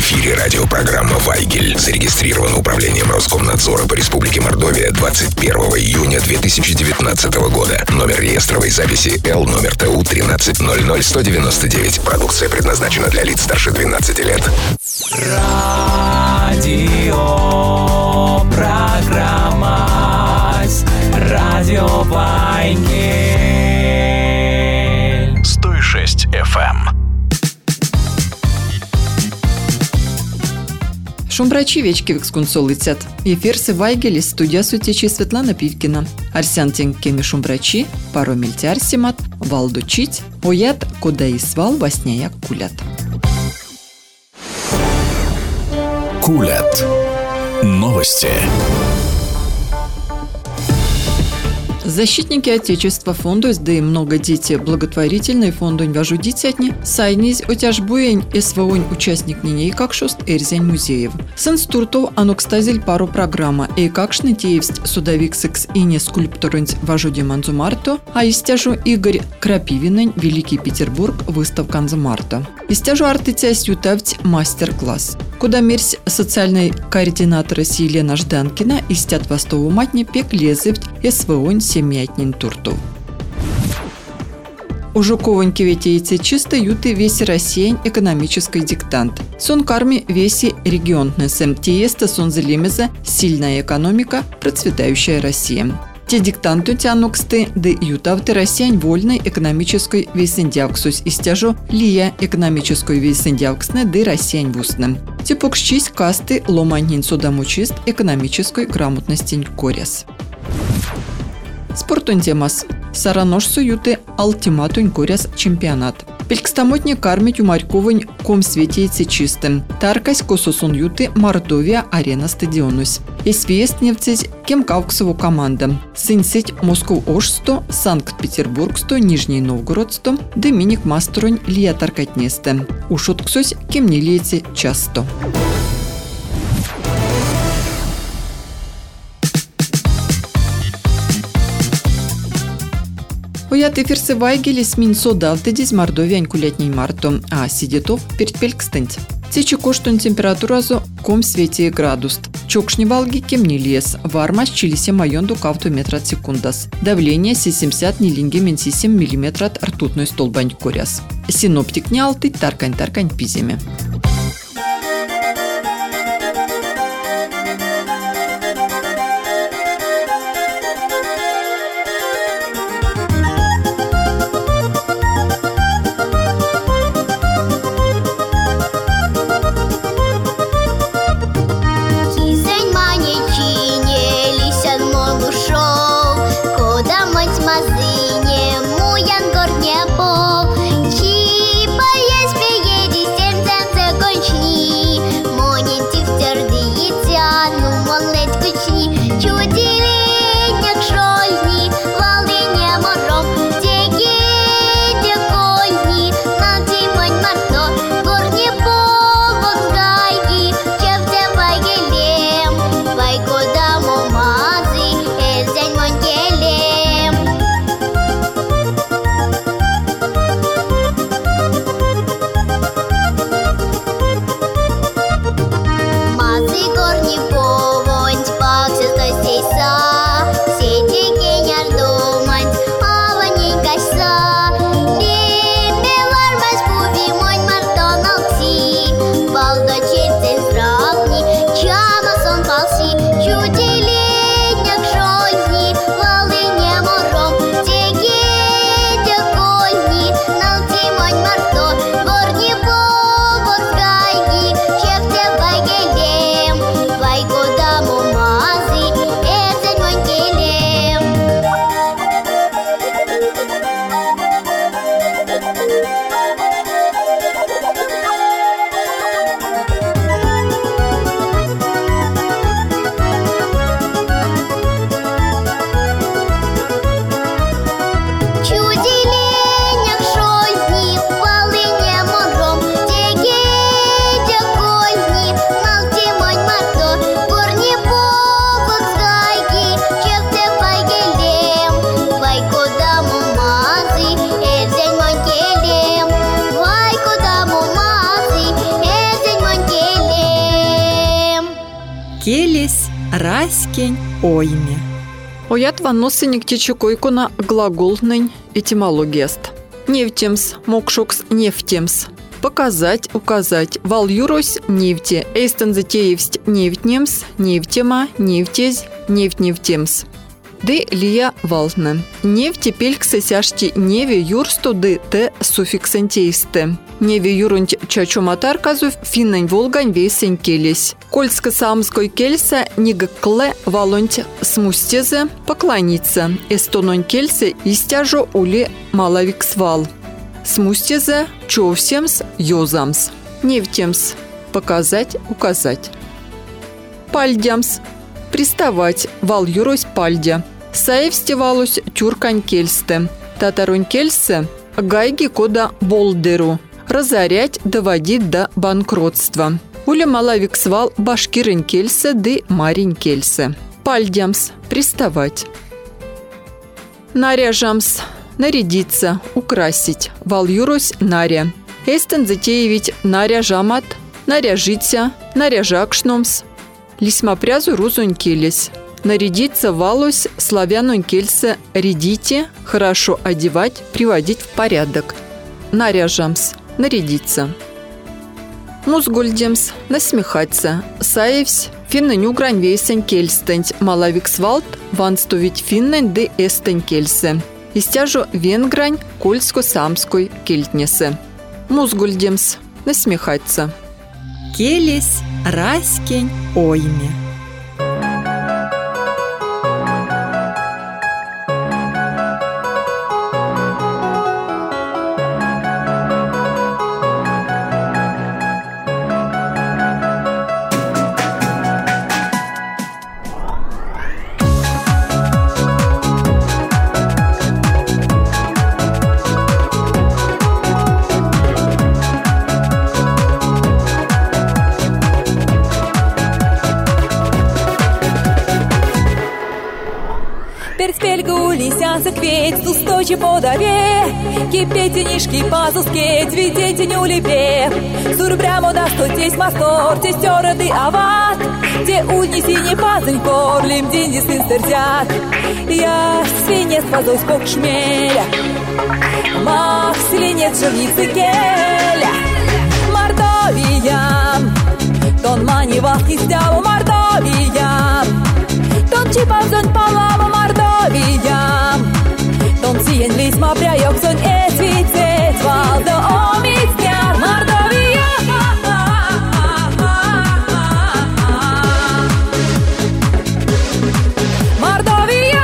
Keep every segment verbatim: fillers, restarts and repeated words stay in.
эфире радиопрограмма «Вайгель». Зарегистрирована управлением Роскомнадзора по Республике Мордовия двадцать первого июня две тысячи девятнадцатого года. Номер реестровой записи Л номер Т У тринадцать ноль ноль сто девяносто девять. Продукция предназначена для лиц старше двенадцати лет. Радио программа Радио Вайгель сто шесть эф эм. Шумбрачи вечки викскунсол летят. Ефирсы Вайгель, студия сутечи Светлана Пивкина. Арсянтин кеми шумбрачи, пару мильтярсимат, валдучить, оят, куда и свал во сняяк кулят. Кулят. Новости. Защитники Отечества фонду СД много дети благотворительный фонду вяжу дитятни сайниз отяжбуень СВОнь участник ниней как шост эрзянь музеев. Сын стуртов анокстазель пару программа и какшны теевсть судовик секс и не скульпторынь важуди манзумарто, а истяжу Игорь Крапивинень Великий Петербург выставка анзумарто. Истяжу артитясь ютавть мастер-класс. Куда мерсь социальный координатор Елена Жданкина истят востову матни пек лезывть СВОнь семьятнин туртов. У Жуковоньки ветеется чисто юты весь Россиянь экономический диктант. Сон карми веси регионный сэм тиеста сон залемеза сильная экономика, процветающая Россия. Те диктанту тянуксты, да ютавты Россиянь вольной экономической весендявксусь истяжу лия экономической весендявксны да Россиянь вустным. Типокшчись касты ломанин судамучист экономической грамотности коряс. Спортун темас. Сараношсу юты алтиматунь коряс чемпионат. Пелькстамотне кармить умарьковынь ком светейцы чистым. Таркась кососун юты Мордовия арена стадионусь. Извест невцить кем кавксову команда. Сынсыть Москву Ошсто, Санкт-Петербург-сто, Нижний Новгород-сто, Доминик Маструнь Лия Таркатнесте. Ушутксусь кем не лейте часто. Уят эфирсы Вайгели смин содавты диз Мордовиянь кулятней марто, а сидетов перед пелькстынть. Течи коштун температуразу ком свете градус. Чокшни валги кем не лес. Вармас чилисе майонду кавту метрат секундас. Давление семьдесят нилинги менсисем миллиметрат ртутной столбань коряс. Синоптик не алты таркань-таркань пиземе. Муян горне пол, чи поесть пееди сердце. келес, раськень, ойме. Оят ванносыник течекойкуна глаголный этимологияст. Невтемс, мокшокс нефтемс. Показать, указать. Вал юрось нефти. Эйстен затеевсть нефтнемс, нефтема, нефтезь, нефтнефтемс. Ды лия валтне. Нефти пельксы сяшти неве юрсту ды те суффиксентейсте. Неве юрунть чачуматар казув финнань волгань вейсень келесь. Кольска самской кельса нигкле валонть смустезе поклониться. Эстононь кельсе истяжо ули малавиксвал. Смустезе човсемс йозамс. Невтемс показать, указать. Пальдямс приставать, вал юрось пальдя. Саевстевалось тюркань кельсте. Татарунь кельсе гайги кода болдеру. Разорять, доводить до банкротства. Уля малавиксвал башкирин кельсе ды марин кельсе. Пальдямс приставать. Наряжамс нарядиться, украсить. Вал юрось наря. Эстен затеевить наряжамат, наряжиться, наряжакшномс. Лисьма прязу рузунь келес. Нарядиться валось славянунь кельсе рядите, хорошо одевать, приводить в порядок. Наряжамс нарядиться. Музгульдемс насмехаться. Саевсь финнань угрань вейсень кельстень. Малавиксвалт ванстовить финнань ды эстень кельсе. Истяжу венгрань кольско-самской кельтнесе. Музгульдемс насмехаться. Келес, раськень, ойме. Кветь, устойчи подаве, кипетенишки пазускеть, видите нюлепе. Сурбрямо да стотесь мастор, те стерады ават, те удниси не пазынь корлим, деньги сын стерзят. Я свинец пазой спок шмеля, мах свинец живницы келя. Мордовия, тон мани вахти стяву Мордовия, тон чипазон палаву Мордовия. Ton sien lisma prajok son esvicet valda omicņār Mordovija. Mordovija.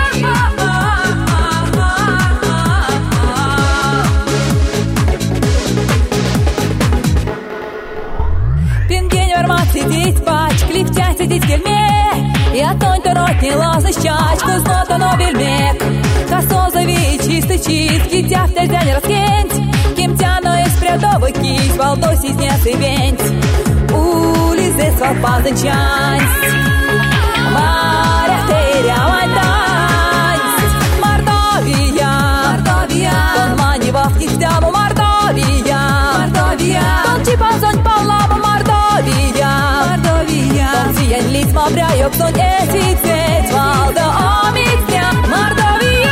Пингень вармат сидеть пач, клифтя сидеть в кельме. Я тонь-то рот не лазный чач, кузно-то нобельмек. Косозовий чистый чист, китя в тельзя не раскенть. Кем тяно из прядовый кись, волдоси снес и венть. Улизе свал пазанчансть, моря теря вантансть. Мордовия, Мордовия, тон мани вахти стяву Мордовия. Мордовия, тон чипазонь палаву Мордовия. Мордовия, тон сиен лицма бряёк сон эсицет валда омицня. Мордовия.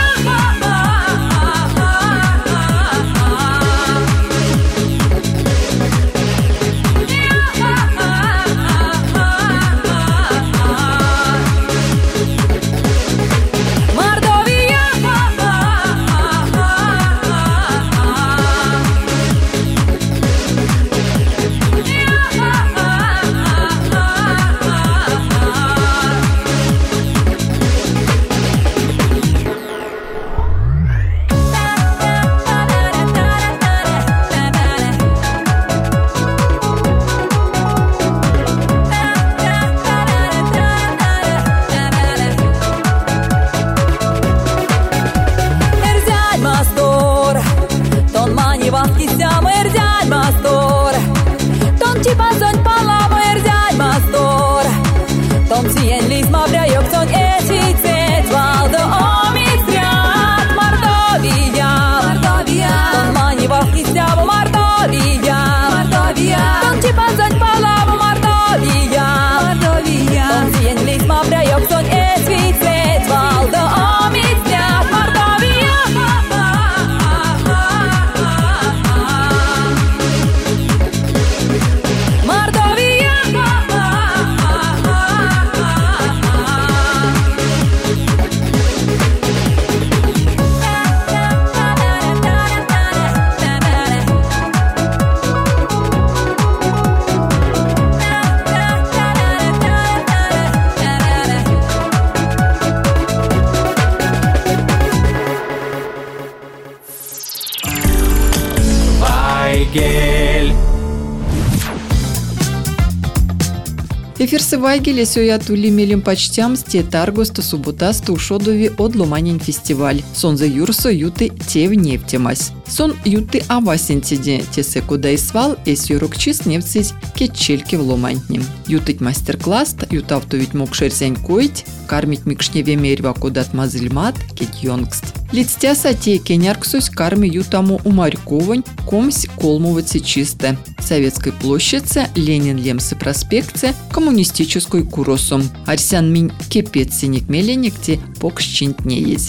Ефирсы вайгеле сёя тули мелим почтям сте таргоста субботаста ушодови от ломанин фестиваль. Сон за юрсо юты те в нефтемась. Сон юты авасентиде тесе куда свал эс юрокчис нефтсить кетчельки в ломантним. Ютыть мастер-класс ютавтовить мог шерзянь коить, кармить микшневе мерва кудат мазыльмат кет йонгст. Лицтяса те кенярксусь карми ютаму умарьковань комсь колмовыцы чисто. Советской площади, Ленин Лемсы проспекте, коммунистической куросом. Арсян минь кепец синик меленикте покщинт не есть.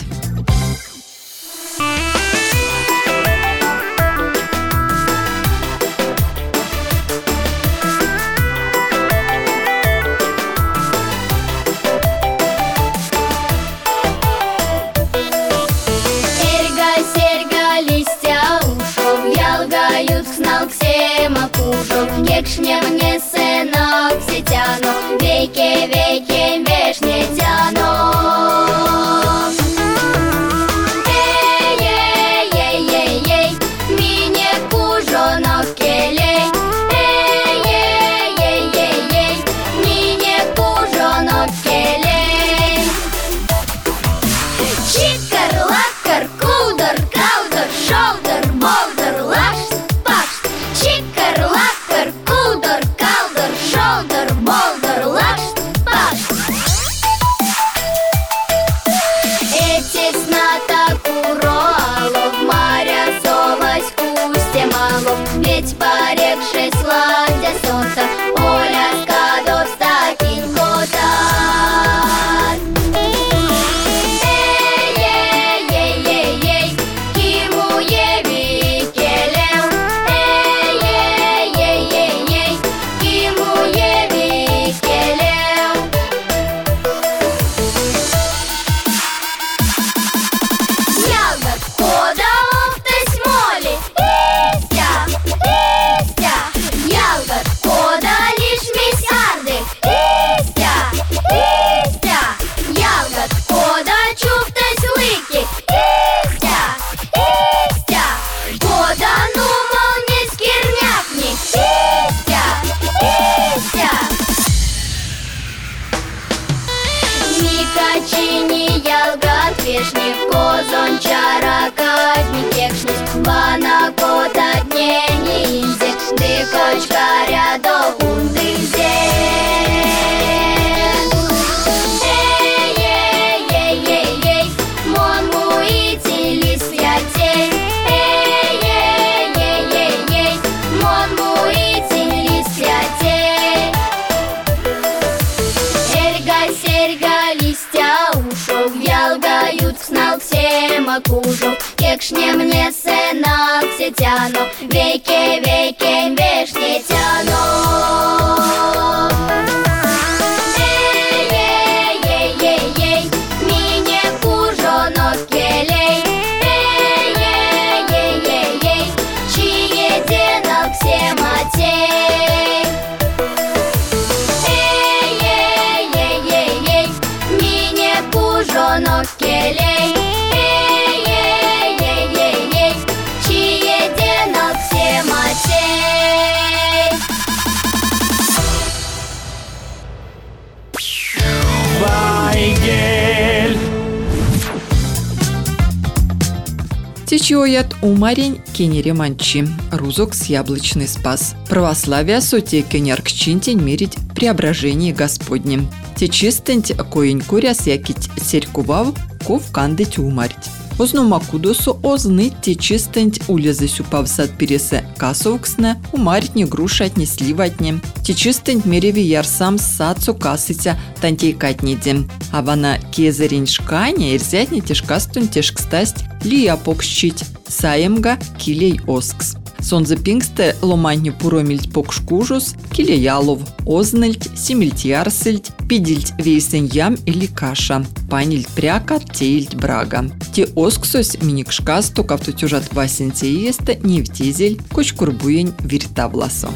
Кекшне мне сынок сетяну, веки веки вешне тяну. Эй, ей, ей, ей, ей, мине кужонок келей. Эй, ей, ей, ей, ей, мине кужонок келей. Чикар, лакар, кудор, каудор, шолдор, болдор, лаш, паш. Чикар, лакар, кудор, калдор, шолдор, болдор, лаш, паш. Эти сната куралов, маря совась кусте малов, ведь порекший сладя солнца, Оля скадов стакин котат. Эй, ей, ей, ей, ей, киму еви келем. Эй, ей, ей, ей, ей, киму еви келем. Ягод подалов тась моли, истя, истя. Ягод подалишь мисарды, истя, истя. Ягод подачу тась лыки, истя, истя. Подану, мол, не скирняпни, истя, истя. Микачини ялгат вешни, козон чаракатни кекшнис, бана кота дне не инзе, дыкочка рядов ундызе. Эй, ей, ей, ей, ей, мон муители святей. Эй, ей, ей, ей, ей, мон муители святей. Серьга, серьга, листья ушов, ялгают знал всем окужу. Кекшне мне сынок сетяну, веки веки вешне тяну. Эй, ей, ей, ей, ей, мине кужонок келей. Эй, ей, ей, ей, ей, чиединок все матей. Эй, ей, ей, ей, ей, мине кужонок келей. Эй, ей, ей, ей, ей, чиединок все матей. Вайгель. Течёят умарень кенереманчи, рузок с яблочный спас. Православие соте кеняркчинтень мерить преображение Господнем. Течистенть коень куряс якить серькував, ков кандыть умарить. Озномакудосу озны течистенть улезы сюпав сад пересе касовксне, умарить грушатни сливатни. Течистенть мереви ярсам сацу касыця тантейкатнидем. А вана кезерень шканя ирзятни тешкастун тешкстасть лия покщить саемга килей оскс. Сонзе пингсте ломанни пуромильть покшкужус, килеялов, ознельть, семильть ярсельть, пидильть вейсен ям или каша, панильть пряка, теильть брага. Те осксось миникшкас токав тутюжат васенце есте невтизель, кочкурбуень виртавласо.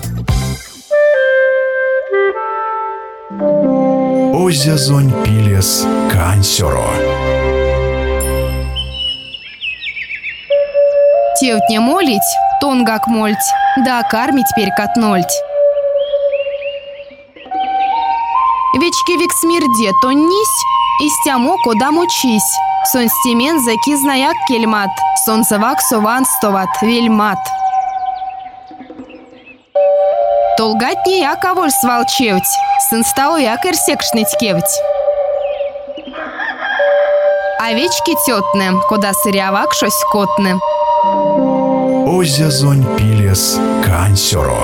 Озя зонь пилес кансеро. Тевтне молить, тонгак мольть, да кармить перь катнольть. Вечки вик смерде, то нись, и стямо кода мучись. Сон стемен закизнаяк кельмат, солнцевак сован стоват вельмат. Толгатни яка воль свалчевть, сын стало якорь секшныть кевть. Овечки тетны, кода сырявак шось котны. Озя зонь пилес Кансёро.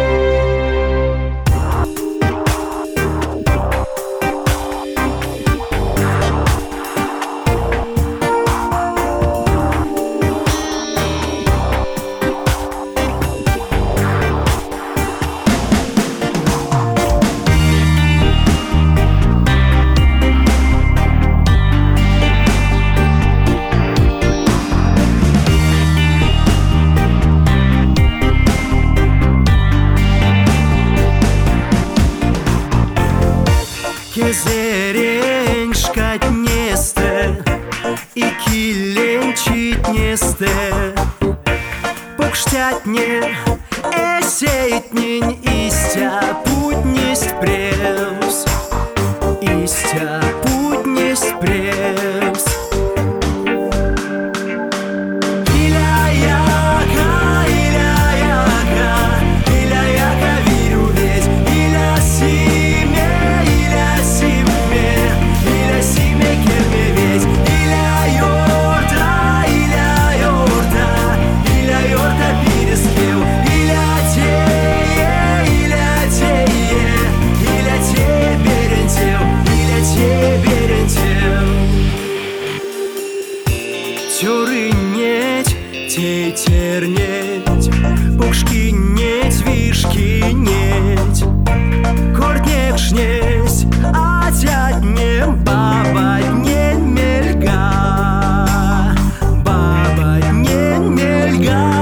Кезерень шкатнесте и килен читнесте, покштятне эсейтнень истя путнесть превс, истя путнесть превс. Тюрынеть, тетернеть, пушкинеть, вишкинеть, корнекшнеть, а тятнем бабадне мельга, бабадне мельга.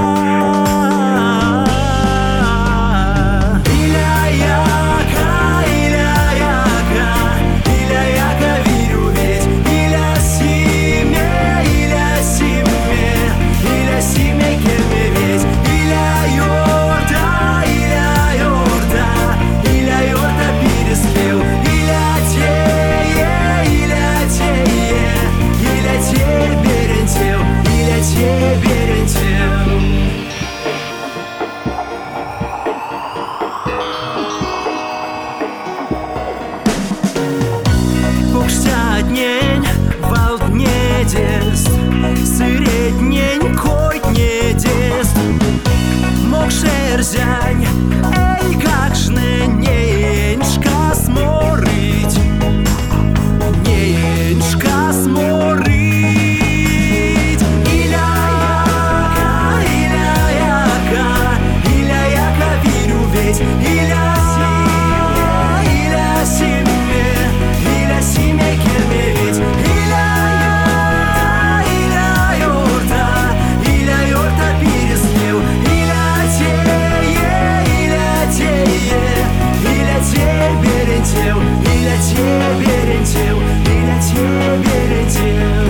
Покштятнень, валднедест, среднень, койднедест, мокшерзянь, эй, как жне, неньшка сморыть, неньшка сморыть. Иля-яка, иля-яка, иля-яка, вирю ведь, иля-симе, иля-симе, иля-симе, кермевить, иля-юрта, иля-юрта, иля-юрта переспел, иля-тее, иля-тее, иля-тее берентел, иля-тее берентел, иля-тее берентел.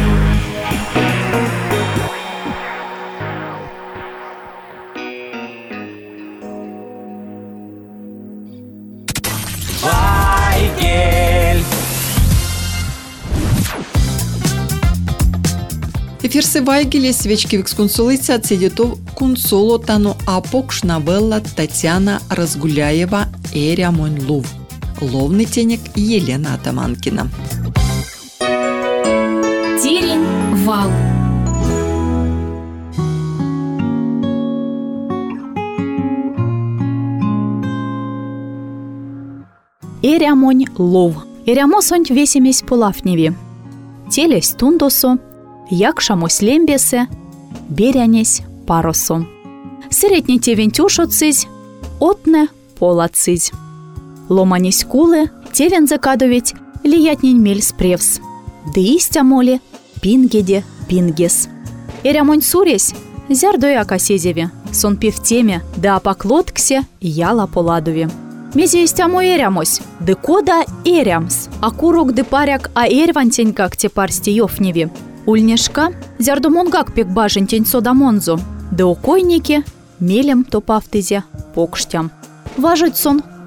Вайгель. Ефірси Вайгелі свечки віксконсулиця цедітов кунсоло тану апокш новелла Татьяна Разгуляева «Эря монь лув». Ловный тенек Елена Атаманкина. Терень вал. Эря монь лов. Эрямо сонь весемесь полафневи. Телесь тундосо, якшамось лембесе, берянесь паросо. Средний тевень тюшоцизь, отне полацизь. Ломанись кулы, тевен закадовить, лиятнень мель спревс. Да истя моли, пингеде пингес. Эрямонь суресь, зярдоя касезеве, сон певтеме, да апоклотксе, яла поладове. Мезе истямо эрямось, да кода эрямс, а курок да паряк, а эрвантень как те парсти ёфневи. Ульнешка, зярдомонгак пек бажентень содамонзо, да окойники, мелем топавтызе, покштям. Важить сон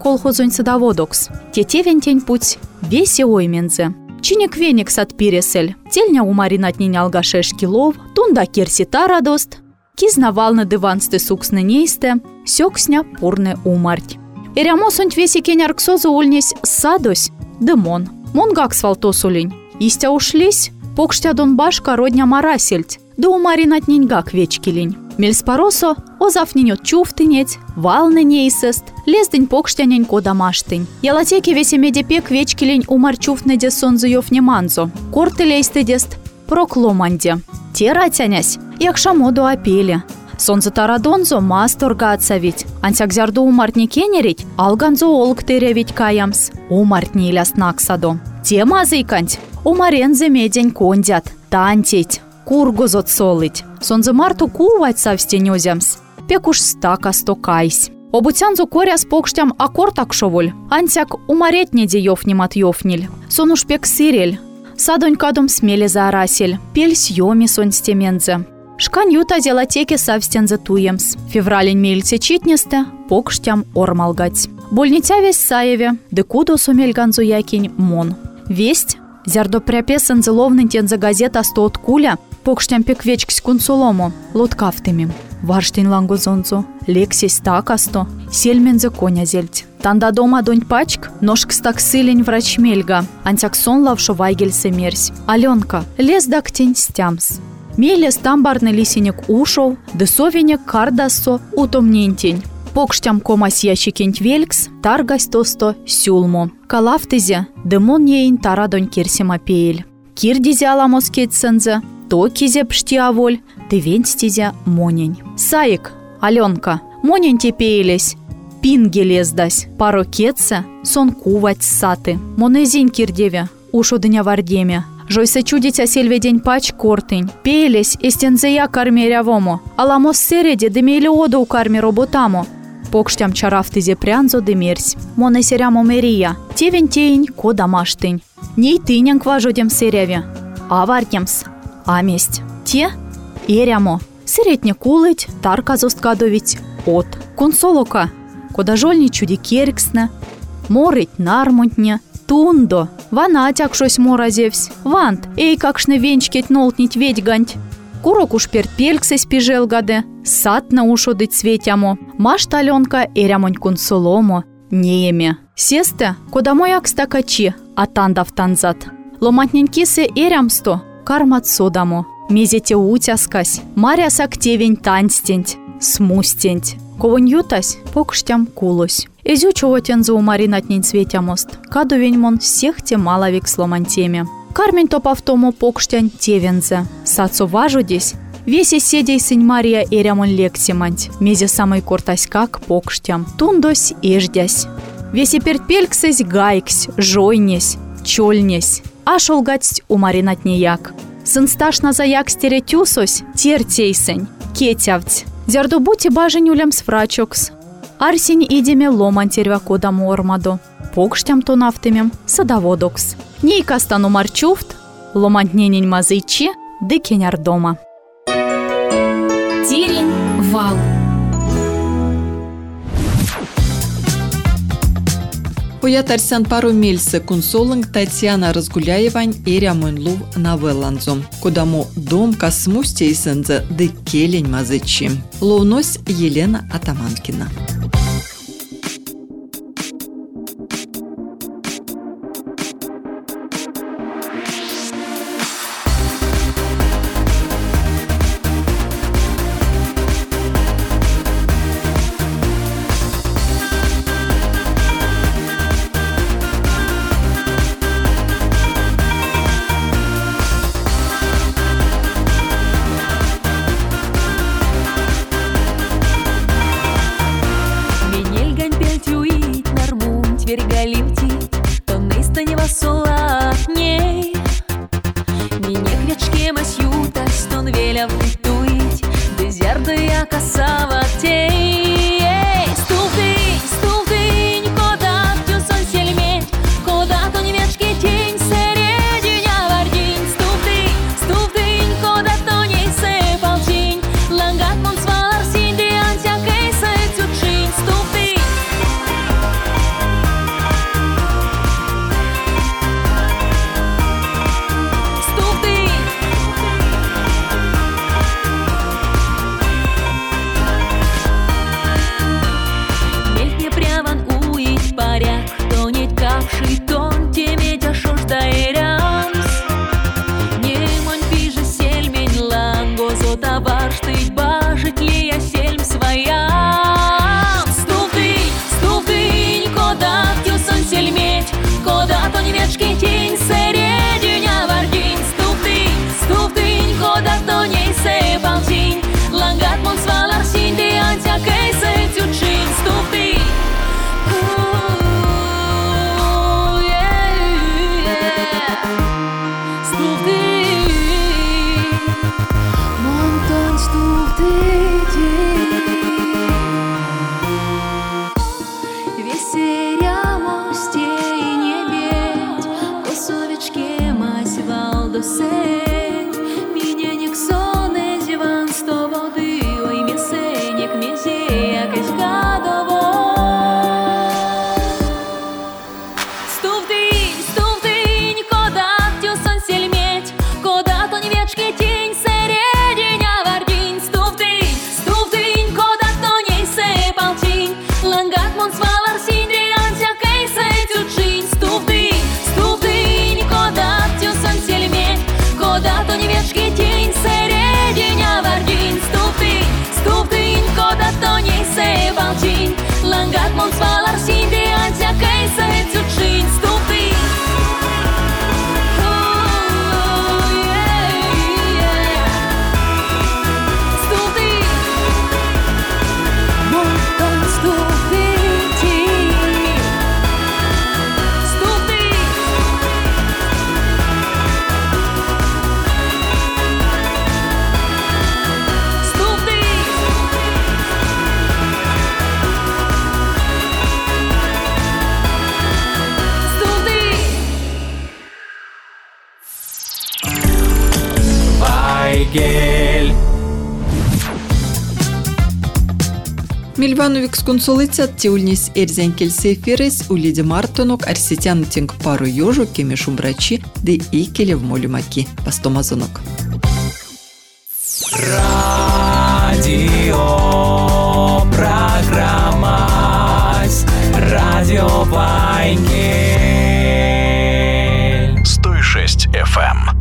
колхозонь садоводокс. Тетевентень путь весе оймензе. Чинек веник сад пиресель. Тельня умаринатнень алгашешки лов, тунда кирсита радост. Кизнавалны дывансты суксны нейсте, сёксня пурны умарть. Эрямосонь веси кенярксозу ульнесь садось, дымон. Монгак свалтосулень. Истя ушлись, покштя донбашка родня марасельть, да умаринатнень гак вечкилень. Мельспоросо озафненет чуфтынеть, валны нейсест, лездень покштяненько домаштынь. Ялатеки весе медепек вечкилень умар чуфтнеде сонзуёв неманзо. Корты лейстедест прокломанде. Те ратянясь, як шамоду апели. Сонзы тарадонзо масторга отсавить. Ансякзярду умартни кенерить, алганзо олк теревить каямс. Умартни ляснаксадо. Те мазыканть, умарензе медень кондят, тантить. Кургозот солыть. Сонзы марту кувать savстенёзямс. Пекуш стака стокайсь. Обуцянзу коряс покштям акортак шоволь. Ансяк умаретнеде ёфнимат ёфниль. Сонуш пек сирель. Садонь кадом смеле заарасель. Пель съёми сон стемензе. Шкань юта зелатеке savстензе туемс. Февралень мельце читнесте, покштям ормалгать. Больниця весь саеве, декудо сумельганзу якинь мон. Весть зярдо пряпесен зеловный тензе газета сто от куля, покштям пеквечксь кунсолому, лоткафтыми. Варштин лангузонзу, лексись такасто, сельмензе коня зельть. Танда дома донь пачк, ножкс так сылень врач мельга, антяксон лавшо вайгельсе мерсь. Аленка, лез дактень стямс. Мелес тамбарный лисенек ушов, десовенек кардассо утомнентень. Покштям комас ящикенть велькс, таргась тосто сюлмо. Калафтызе, демон ейн тарадонь кирсема пейль. Кирдизе аламос кетсензе, то кизе пшти аволь, тывенстизе монень. Саик, Аленка, монень те пейлесь. Пинге лездась, паро кетсе, сон кувать саты. Монезинь кирдеве, ушо дня вардеме. Жойсе чудитя сельведень пач кортынь. Пейлесь эстензея карме рявому. Аламос середе демейле оду у карме роботамо. Покштям чарафтызе прянзо демерсь. Моне серямо мерия. Тевень тейнь ко домаштынь. Ней тынян кважодем серяве. Аваркемс. Аместь. Те эрямо. Серетне кулыть, тарка зосткадовить. От. Консолока. Кода жольни чуди керксне. Морыть нармунтне. Тундо. Ванатяк шось моразевсь. Вант. Эй, какшне венчкеть нолтнить ведьганть. Курок уж перпельксе спижел гаде. Сад на ушодыть светямо. Машта Аленка эрямонь кунсоломо. Нееме. Сесте, кода мояк стакачи, а тандав танзат. Ломатненькисе эрямсто. Кармат содамо. Мезете утяскась. Марясак тевень танстенть. Смустенть. Ковонь ютась, покштям кулось. Эзю човотензу умаринатнень светямост. Кадувень мон всех те маловик сломантеме. Кармень топавтому покштянь тевензе. Сацо важудесь. Весе седей сынь Мария эрямон лексиманть. Мезе самый кортаськак покштям. Тундось еждясь. Весе пертпельксесь гайксь, жойнесь, чольнесь. Аш олгать умаринатнеяк. Сын сташна заяк стеретюсось, тертейсень, кетявть. Зярдубути баженюлям сфрачокс. Арсень идеме ломан тервяко даму ормадо. Покштям тонафтымем садоводокс. Нейка стану марчуфт, ломантненень мазычи, дыкеняр дома. Терень вал. Уятарсян пару мельсе кунсолынг Татьяна Разгуляевань эрямон лув навелланзом. Кудамо дом космустейсензе ды келень мазычи. Лоунось Елена Атаманкина. сень, меня не ксоне зіван з то води, ой місенік мізі, якесь гадово. Стувдинь, стувдинь, кода тю сон сельметь, кода то невечки тінь, серединя вардінь. Стувдинь, стувдинь, кода то ней се палтінь, лангат мон свалар сіндріан всякий се тючинь. Стувдинь, стувдинь, кода тю сон сельметь, кода то невечки тінь, серединя вардінь. Стувдинь, стувдинь, кода то ней се палтінь, лангат мон свалар сіндріан всякий се тючинь. Стувдинь. Вайгель. Мильвановик скунсолыця тиульнис эрзен келсе ферес улиди мартонок арсетян тинг пару ёжу кеме шумбрачи де и келе в молюмаки. Пастомазонок. Радио программа Радио Вайгель. сто шесть эф эм.